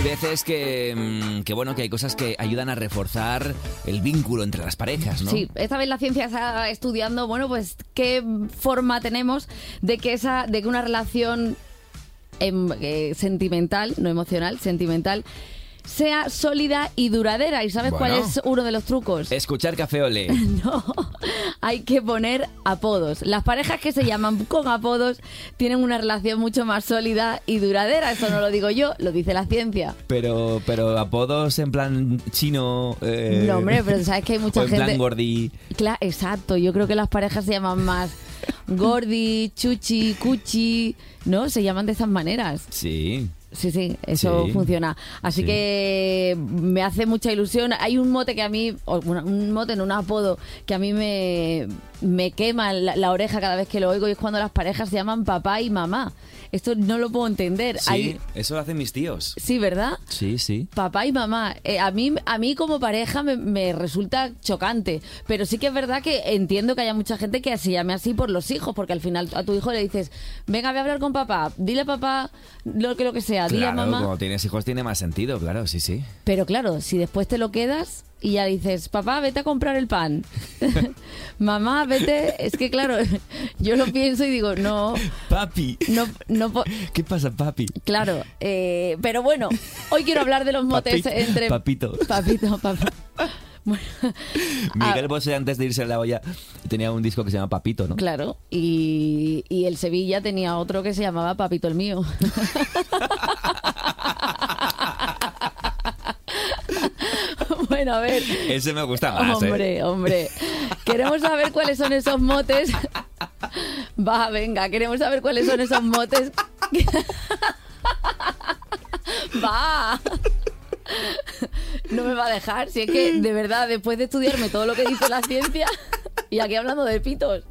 veces que bueno, que hay cosas que ayudan a reforzar el vínculo entre las parejas, ¿no? Sí, esta vez la ciencia está estudiando, bueno, pues qué forma tenemos de que una relación sentimental, no emocional, sentimental, sea sólida y duradera. ¿Y sabes cuál es uno de los trucos? Escuchar Café Olé. No, hay que poner apodos. Las parejas que se llaman con apodos tienen una relación mucho más sólida y duradera. Eso no lo digo yo, lo dice la ciencia. Pero apodos en plan chino... No, hombre, pero sabes que hay mucha gente... en plan gordi. Claro, exacto. Yo creo que las parejas se llaman más gordi, chuchi, cuchi, ¿no? Se llaman de esas maneras. Sí. Sí, eso funciona. Así que me hace mucha ilusión. Hay un mote que a mí, un apodo que a mí me quema la oreja cada vez que lo oigo, y es cuando las parejas se llaman papá y mamá. Esto no lo puedo entender. Sí, eso lo hacen mis tíos. Sí, ¿verdad? Sí. Papá y mamá. A mí como pareja me resulta chocante, pero sí que es verdad que entiendo que haya mucha gente que se llame así por los hijos, porque al final a tu hijo le dices, venga, voy a hablar con papá, dile a papá lo que sea, dile a mamá. Cuando tienes hijos tiene más sentido, claro, sí. Pero claro, si después te lo quedas y ya dices, papá, vete a comprar el pan. Mamá, vete... Es que claro, yo lo pienso y digo, no... Papi. No, ¿Qué pasa, papi? Claro, pero bueno, hoy quiero hablar de los motes entre... Papito. Papá. Bueno, Miguel Bosé, antes de irse a la olla, tenía un disco que se llama Papito, ¿no? Claro, y el Sevilla tenía otro que se llamaba Papito el mío. Bueno, a ver. Ese me gusta más, Hombre. Queremos saber cuáles son esos motes. Queremos saber cuáles son esos motes. No me va a dejar. Si es que, de verdad, después de estudiarme todo lo que dice la ciencia, y aquí hablando de pitos.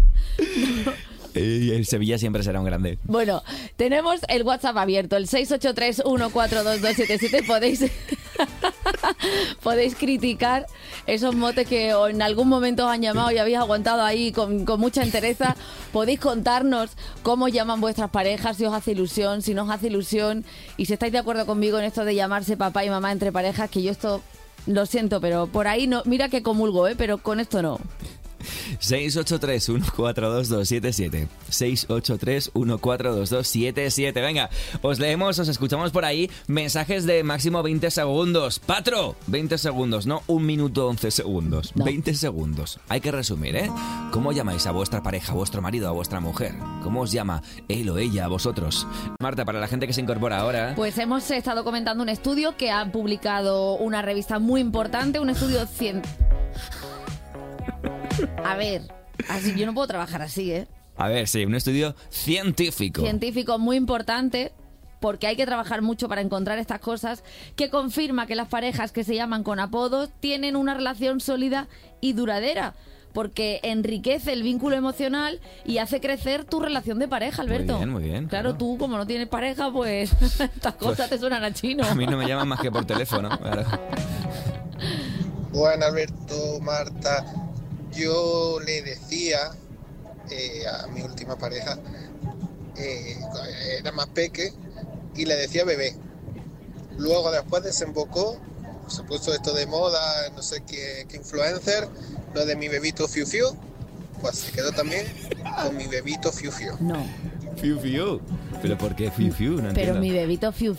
El Sevilla siempre será un grande. Bueno, tenemos el WhatsApp abierto, el 683142277. Podéis criticar esos motes que en algún momento os han llamado y habéis aguantado ahí con mucha entereza. Podéis contarnos cómo llaman vuestras parejas, si os hace ilusión, si no os hace ilusión, y si estáis de acuerdo conmigo en esto de llamarse papá y mamá entre parejas, que yo esto lo siento, pero por ahí no. Mira que comulgo, pero con esto no. 683-142-277 683-142-277. Venga, os leemos, os escuchamos por ahí. Mensajes de máximo 20 segundos. Patro, 20 segundos, no 1 minuto 11 segundos, no. 20 segundos. Hay que resumir, ¿eh? ¿Cómo llamáis a vuestra pareja, a vuestro marido, a vuestra mujer? ¿Cómo os llama él o ella a vosotros? Marta, para la gente que se incorpora ahora... Pues hemos estado comentando un estudio que ha publicado una revista muy importante, un estudio A ver, así yo no puedo trabajar así, ¿eh? A ver, sí, un estudio científico. Científico muy importante, porque hay que trabajar mucho para encontrar estas cosas, que confirma que las parejas que se llaman con apodos tienen una relación sólida y duradera, porque enriquece el vínculo emocional y hace crecer tu relación de pareja, Alberto. Muy bien. Claro, tú como no tienes pareja, pues estas cosas te suenan a chino. A mí no me llaman más que por teléfono. Claro. Bueno, Alberto, Marta... Yo le decía a mi última pareja, era más peque, y le decía bebé. Luego después desembocó, se puso esto de moda, no sé qué influencer, lo de mi bebito Fiu Fiu, pues se quedó también con mi bebito Fiu Fiu. No. Fiu Fiu. ¿Pero por qué Fiu Fiu? No entiendo. Pero mi bebito Fiu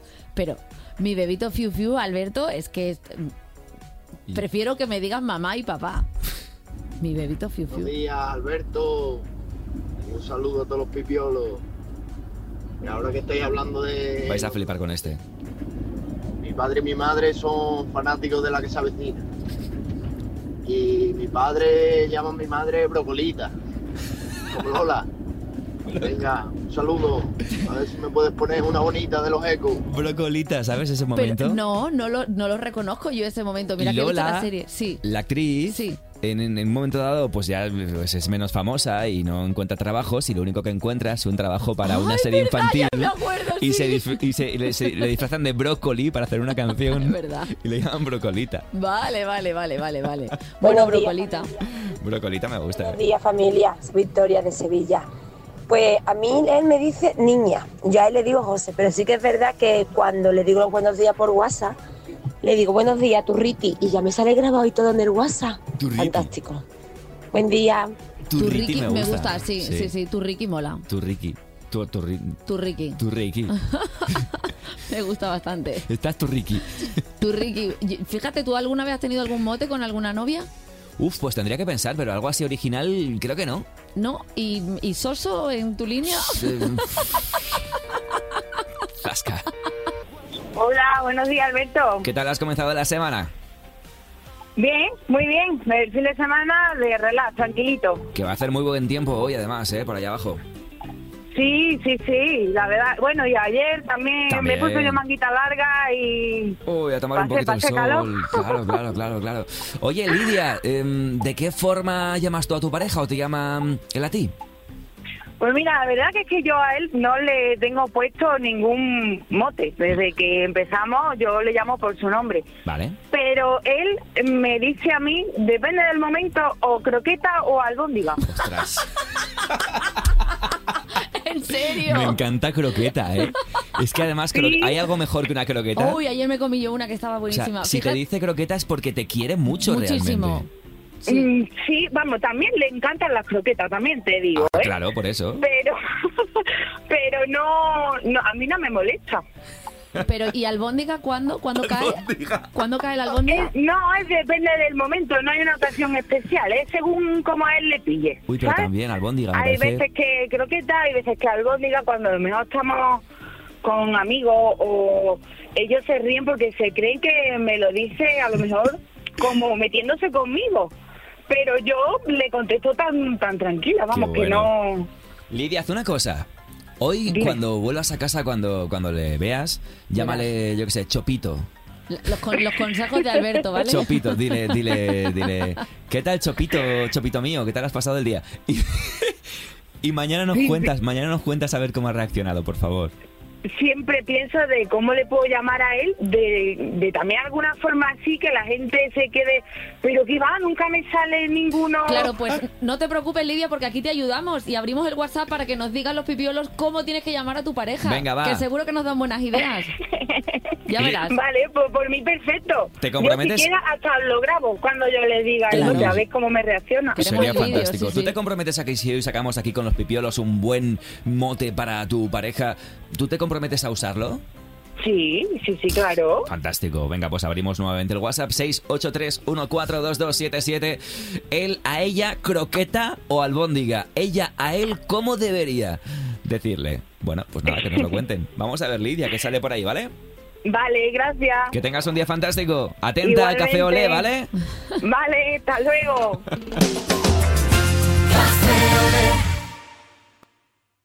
Fiu, Alberto, es que prefiero que me digas mamá y papá. Mi bebito Fiu Fiu. Buenos días, Alberto. Un saludo a todos los pipiolos. Y ahora que estáis hablando de... Vais a flipar con este. Mi padre y mi madre son fanáticos de la que se avecina. Y mi padre llama a mi madre Brocolita. Como Lola. Venga, un saludo. A ver si me puedes poner una bonita de los ecos. Brocolita, ¿sabes ese momento? Pero no lo reconozco yo ese momento. Mira, Lola, que he visto la serie. Sí. La actriz... Sí. En un momento dado, pues ya es menos famosa y no encuentra trabajos, y lo único que encuentra es un trabajo para una serie infantil. Ya me acuerdo, y sí. le disfrazan de brócoli para hacer una canción. Es verdad. Y le llaman Brocolita. Vale. Bueno, Brocolita. Brocolita me gusta. Buenos días, familia. Soy Victoria de Sevilla. Pues a mí él me dice niña, yo a él le digo José, pero sí que es verdad que cuando le digo los buenos días por WhatsApp, le digo buenos días, Turriti, y ya me sale grabado y todo en el WhatsApp. Turriti. Fantástico. Buen día. Turriki me gusta, sí, Turriki mola. Turriki. Turriki. Turriki. Me gusta bastante. Estás Turriki. Turriki. Fíjate, ¿tú alguna vez has tenido algún mote con alguna novia? Uf, pues tendría que pensar, pero algo así original creo que no. ¿No? ¿Y Soso en tu línea? Zasca. Hola, buenos días, Alberto. ¿Qué tal has comenzado la semana? Bien, muy bien. El fin de semana de relax, tranquilito. Que va a hacer muy buen tiempo hoy, además, por allá abajo. Sí, la verdad. Bueno, y ayer también me puse yo manguita larga y... Uy, a tomar un poquito el sol. Claro. Oye, Lidia, ¿de qué forma llamas tú a tu pareja o te llama él a ti? Pues mira, la verdad que es que yo a él no le tengo puesto ningún mote. Desde que empezamos yo le llamo por su nombre. Vale. Pero él me dice a mí, depende del momento, o croqueta o albóndiga. Ostras. ¿En serio? Me encanta croqueta, ¿eh? Es que además Sí. ¿hay algo mejor que una croqueta? Uy, ayer me comí yo una que estaba O buenísima. sea, si te dice croqueta es porque te quiere mucho Muchísimo. realmente. Sí. Sí, vamos, también le encantan las croquetas, también te digo, Ah, claro, por eso. Pero no, a mí no me molesta. Pero, ¿y albóndiga cuándo? ¿Cuándo cae? ¿Cuándo cae la albóndiga? No, depende del momento, no hay una ocasión especial, es según como a él le pille. Uy, pero ¿sabes? también albóndiga, me Hay parece. veces que croqueta, hay veces que albóndiga, cuando a lo mejor estamos con amigos o ellos se ríen porque se creen que me lo dice a lo mejor como metiéndose conmigo. Pero yo le contesto tan tranquila, vamos, Qué que bueno. no... Lidia, haz una cosa. Hoy, Dime. cuando vuelvas a casa, cuando le veas, llámale, yo qué sé, Chopito. Los consejos de Alberto, ¿vale? Chopito, dile. ¿Qué tal, Chopito mío? ¿Qué tal has pasado el día? Y mañana nos cuentas a ver cómo ha reaccionado, por favor. Siempre pienso de cómo le puedo llamar a él, de también alguna forma así que la gente se quede, pero que va, nunca me sale ninguno. Claro, pues no te preocupes, Lidia, porque aquí te ayudamos y abrimos el WhatsApp para que nos digan los pipiolos cómo tienes que llamar a tu pareja. Venga, va. Que seguro que nos dan buenas ideas. Ya verás. Vale, pues por mí perfecto. ¿Te comprometes? Yo siquiera hasta lo grabo cuando yo le diga, Claro. ya ves cómo me reacciona. Queremos Sería el vídeo, fantástico. sí, ¿Tú sí. te comprometes a que si hoy sacamos aquí con los pipiolos un buen mote para tu pareja, tú te comprometes a usarlo? Sí, claro. Fantástico. Venga, pues abrimos nuevamente el WhatsApp 683142277. Él a ella croqueta o albóndiga. Ella a él cómo debería decirle. Bueno, pues nada, que nos lo cuenten. Vamos a ver, Lidia, que sale por ahí, ¿vale? Vale, gracias. Que tengas un día fantástico. Atenta al café Igualmente. olé, ¿vale? Vale, hasta luego.